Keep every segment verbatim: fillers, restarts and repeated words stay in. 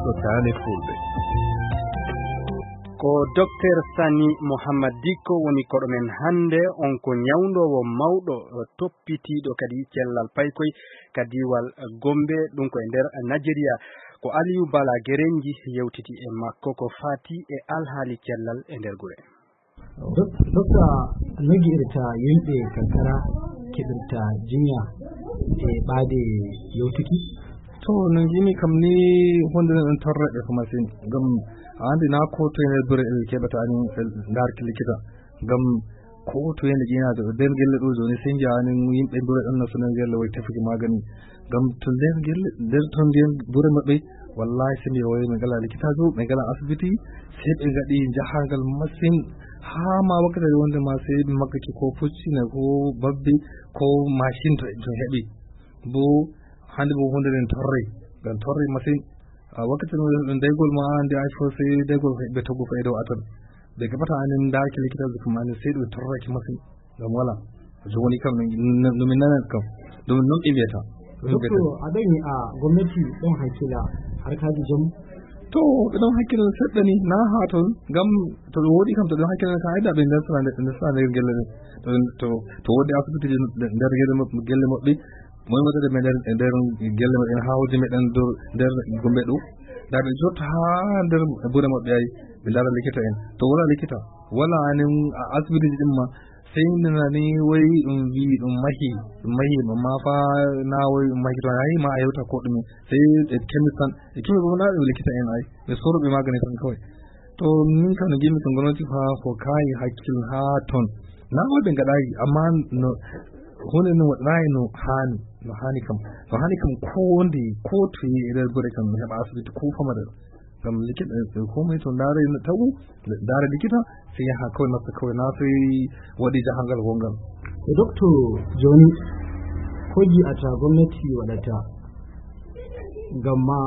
ɗo tane fulɓe. Ko Docteur Sani Mohammad Dikko woni koɗo men hande, on ko nyawdowo mawɗo toppitiɗo kadi cellal paykoy kadiwal Gombe, ɗum ko e nder Nigeria. Ko Aliou Bala Gerenji yewtiti e makko ko fati e alhaali cellal e nder gure. Dokta, nogi irta yimɓe karkara keɓirta jinya e ɓaade yewtuki? To no jimi kam ni hunde ɗon torreɗe ko masin, gam andi na ko to ene bure e keɓata ani darki likita, gam ko to ene jinaɗo nder gelle ɗo joni sai jani yimɓe bure ɗon no sono gelle way tefuki magani, gam to nder gelle nder ton nder bure maɓɓe wallahi sai mi wayi mi gala likitajo mi gala asibiti sai ɓe gaɗi jahangal masin ha ma wakkati wonde ma sai ɓe maggaki ko puccina ko babbi ko machine to to heɓi bo hande bo hunde nden torre gan torre masin wakkati no daygol ma ande ay fo sai daygol ɓe toggo ko e dow atan ɓe gabata anen darki likitajo kam ane sai ɗo torraki masin gam wala joni kam no min nanan kam ɗum non ɓe mbiyata. Dokto, aɗon yi a gwamnati ɗon hakkila harkaji jamu? To ɗon hakkila seɗɗa ni na ha ton gam to ɗum woɗi kam to ɗon hakkila ka ayda ɓe nder sara nder gelle ɗen to to woɗi asibiti nder gelle maɓɓe moy waɗade meɗen e nder gelle maɓɓe hawji meɗen dow nder Gombe ɗo nda ɓe jotta ha nder bure maɓɓe ay ɓe lara likita en to wala likita wala anen asibitiji ɗin ma sai nani wai ɗum wi ɗum mahi ɗum mahi amma fa na wai ɗum mahi to ayi ma a yewta ko ɗume sai e kemis tan e kemis bo na ɗum likita en ay ɓe soroɓe magani tan kawai. To min kam no jimi ko gonoti fa ko kayi hakkil ha ton na wai ɓe gaɗayi amma no hunde no waɗanayi no hani no hani kam no hani kam ko wonde ko to yi e nder gure kam mi heɓa asibiti ko famata gam likita ko mai to dare tagu dare likita sai yaha kawai nasta kawai na sai waɗi jahangal gongal. E doctor joni koji ata gwamnati waɗata gamma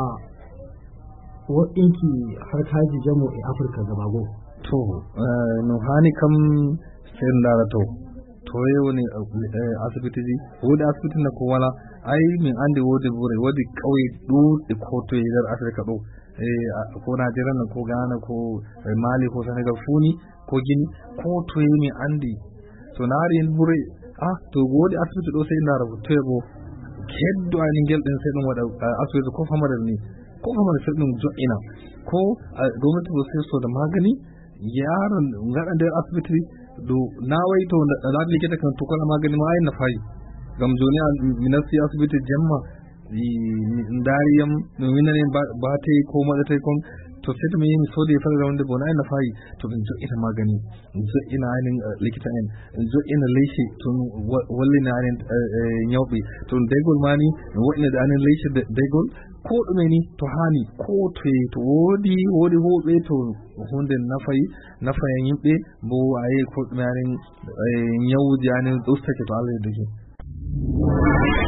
waɗinki harkaji jamu e Afirka gabago? To no hani kam sai ndara to to woni asibitiji wodi asibiti na ko wala ai min andi wodi bure wodi kauye ɗuɗɗe ko to e nder Afirka ɗo ko Najeriya nan ko Ghana ko Mali ko Senegal funi ko Gini ko to mi andi to naari en bure ah to wodi asibiti ɗo sai ndara to bo keddo ani gel den sai ɗum waɗa asibiti ko famadar ni ko famadar sai ɗum jo'ina ko gwamnati bo sai so da magani yaron ngaɗa nder asibiti do na wai to da likita kan to kala magani ma ai na fayi gam joni mi nasti asibiti jemma dariyam no winane ba ta ko madata kon to sai to mi mi sodi fa rawande bona ai na fayi to bin jo ita magani jo ina ainin likita en jo ina leishi to walli na ainin nyawbi to daygol mani wodina da ainin leishi daygol ko ɗume ni to hani ko to to wodi wodi hoɓe to hunde nafayi nafayen yimɓe bo ayi ko ɗume anin nyawji anin ustake to Allah ya dake.